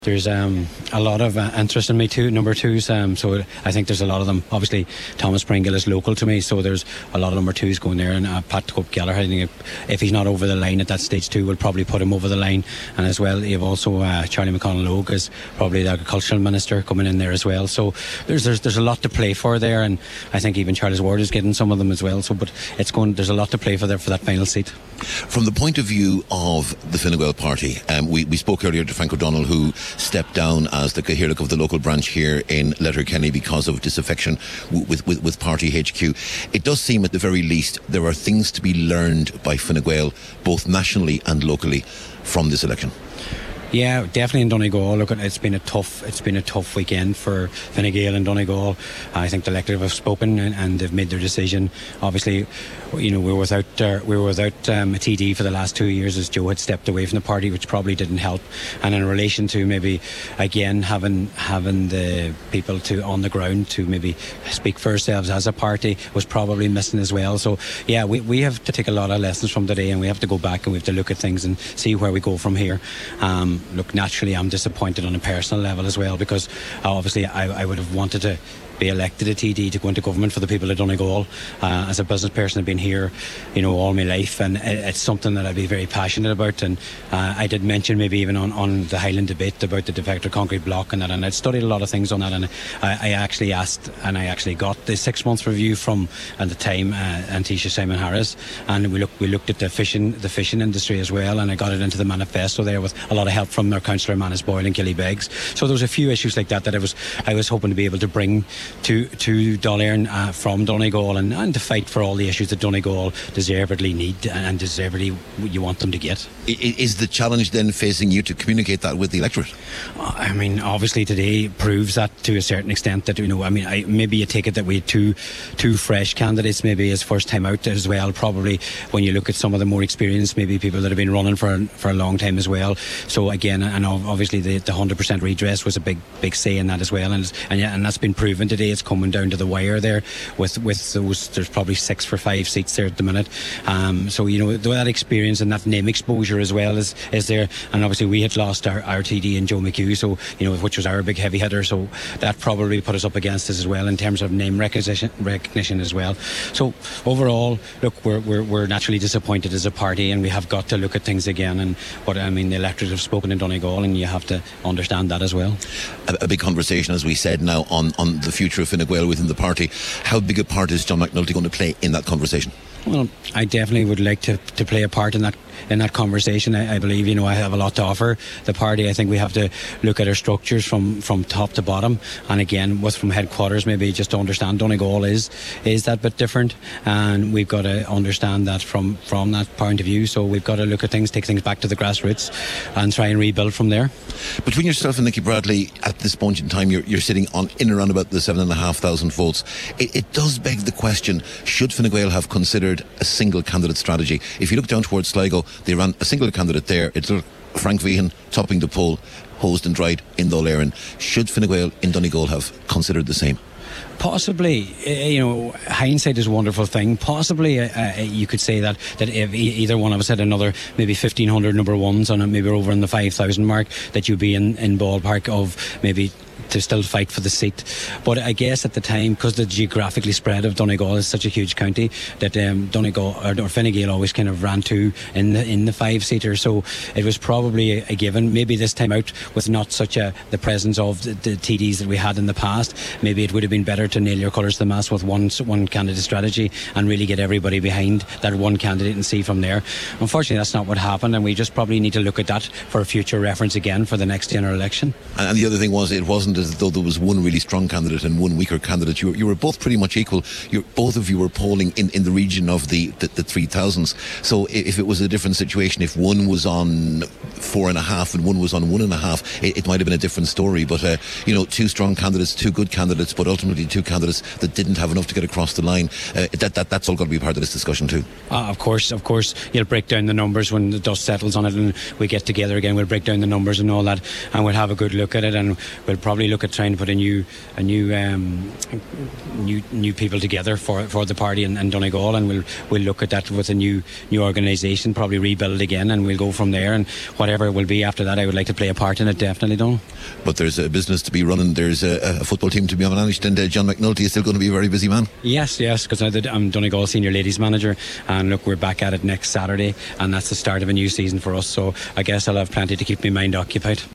There's a lot of interest in me too, number twos, so I think there's a lot of them. Obviously Thomas Pringle is local to me, so there's a lot of number twos going there, and Pat Cope-Gallagher, I think if he's not over the line at that stage 2, we'll probably put him over the line. And as well, you've also Charlie McConnell-Logue is probably the agricultural minister coming in there as well, so there's a lot to play for there, and I think even Charles Ward is getting some of them as well, so but there's a lot to play for there for that final seat. From the point of view of the Fine Gael party, we spoke earlier to Frank O'Donnell, who stepped down as the Cathaoirleach of the local branch here in Letterkenny because of disaffection with party HQ. It does seem at the very least there are things to be learned by Fine Gael, both nationally and locally, from this election. Yeah, definitely in Donegal. Look, it's been a tough weekend for Fine Gael and Donegal. I think the electorate have spoken and they've made their decision. Obviously, we were without a TD for the last 2 years as Joe had stepped away from the party, which probably didn't help. And in relation to maybe again having the people on the ground to maybe speak for ourselves as a party was probably missing as well. So yeah, we have to take a lot of lessons from today, and we have to go back and we have to look at things and see where we go from here. Look, naturally I'm disappointed on a personal level as well, because obviously I would have wanted to be elected a TD to go into government for the people of Donegal. As a business person, I've been here, all my life, and it's something that I'd be very passionate about. And I did mention maybe even on the Highland debate about the defector concrete block and that, and I'd studied a lot of things on that, and I actually asked, and I actually got the 6-month review from, at the time, Antisha Simon Harris, and we looked at the fishing industry as well, and I got it into the manifesto there with a lot of help from their councillor Manus Boyle and Killy Beggs. So there was a few issues like that I was hoping to be able to bring to Dáil Éireann from Donegal, and to fight for all the issues that Donegal deservedly need and deservedly you want them to get. Is the challenge then facing you to communicate that with the electorate? I mean, obviously today proves that to a certain extent that, maybe you take it that we had two fresh candidates, maybe as first time out as well, probably when you look at some of the more experienced, maybe people that have been running for a long time as well. So again, and obviously the 100% redress was a big say in that as well, and that's been proven today. It's coming down to the wire there with those. There's probably 6 for 5 seats there at the minute. So that experience and that name exposure as well is there. And obviously we had lost our TD in Joe McHugh, so which was our big heavy hitter. So that probably put us up against us as well in terms of name recognition as well. So overall, look, we're naturally disappointed as a party, and we have got to look at things again. But the electorate have spoken in Donegal, and you have to understand that as well. A big conversation, as we said, now on the future of Fine Gael within the party. How big a part is John McNulty going to play in that conversation? Well, I definitely would like to play a part in that conversation. I believe, I have a lot to offer the party. I think we have to look at our structures from top to bottom, and again, from headquarters, maybe just to understand Donegal is that bit different, and we've got to understand that from that point of view. So we've got to look at things, take things back to the grassroots, and try and rebuild from there. Between yourself and Nicky Bradley, at this point in time, you're sitting on in around about the 7,500 votes. It does beg the question: should Fine Gael have considered a single candidate strategy? If you look down towards Sligo, they ran a single candidate there. It's Frank Vehan topping the poll, hosed and dried in Dáil Éireann. Should Fine Gael in Donegal have considered the same? Possibly, hindsight is a wonderful thing. Possibly, you could say that if either one of us had another maybe 1,500 number ones and maybe over in the 5,000 mark, that you'd be in ballpark of maybe to still fight for the seat. But I guess at the time, because the geographically spread of Donegal is such a huge county, that Donegal or Fine Gael always kind of ran to in the 5-seater. So it was probably a given. Maybe this time out, with not such the presence of the TDs that we had in the past, maybe it would have been better to nail your colours to the mast with one candidate strategy and really get everybody behind that one candidate and see from there. Unfortunately, that's not what happened, and we just probably need to look at that for a future reference again for the next general election. And the other thing was, it wasn't as though there was one really strong candidate and one weaker candidate. You were both pretty much equal. Both of you were polling in the region of the 3,000s. So if it was a different situation, if one was on 4.5 and one was on 1.5, it might have been a different story. But two strong candidates, two good candidates, but ultimately two candidates that didn't have enough to get across the line. That's all got to be part of this discussion too. Of course, you'll break down the numbers when the dust settles on it, and we get together again. We'll break down the numbers and all that, and we'll have a good look at it, and we'll probably look at trying to put new people together for the party in Donegal, and we'll look at that with a new organisation, probably rebuild again, and we'll go from there. And whatever it will be after that, I would like to play a part in it, definitely, Don. But there's a business to be running, there's a football team to be managed, and John McNulty is still going to be a very busy man. Yes, because I'm Donegal senior ladies manager, and look, we're back at it next Saturday, and that's the start of a new season for us, so I guess I'll have plenty to keep my mind occupied.